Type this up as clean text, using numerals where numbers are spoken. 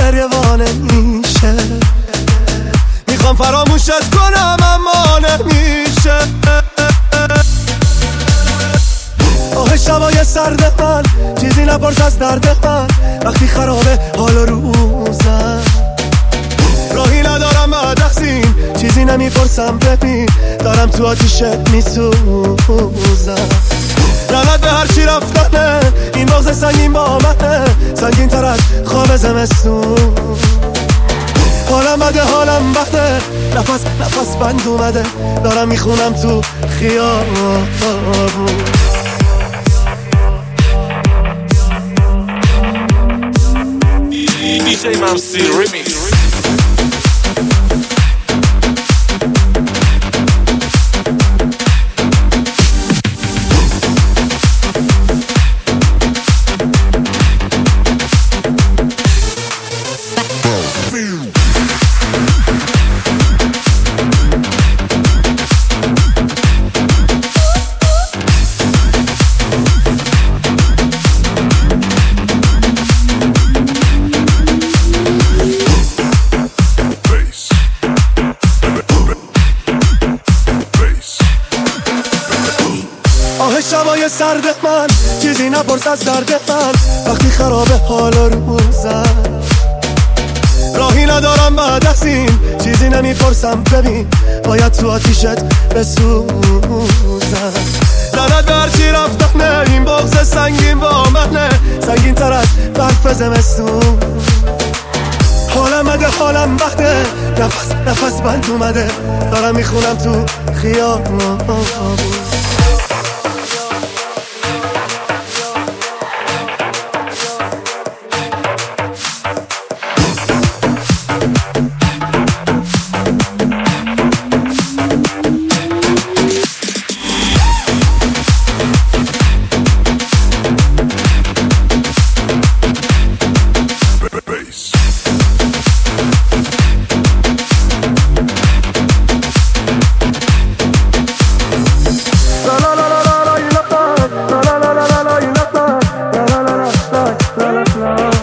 گریه وانه میشه. میخوام فراموشت کنم اما نمیشه. آه شبای سرد من چیزی نپرس از درد من، وقتی خرابه حال روزم. راهی ندارم بعد از این چیزی نمیپرسم، ببین دارم تو آتیشت میسوزم. لعنت به هرچی رفتنه، این بغض سنگین با منه، سنگین تر از خواب زمستون. حالم بده حالم بده، نفس بند اومده، دارم میخونم تو خیابون. DJ Mamsi Remix. آه شبای سرد من چیزی نپرس از درد من، وقتی خرابه حال روزم. راهی ندارم بعد از این چیزی نمیپرسم، ببین باید تو آتیشت بسوزم. لعنت به هرچی رفتنه، این بغض سنگین با منه، سنگین تر از برف زمستون. حالم بده حالم بده، نفس بند اومده، دارم میخونم تو خیابون. La la la la la, you love that. La la la la la, la la la la.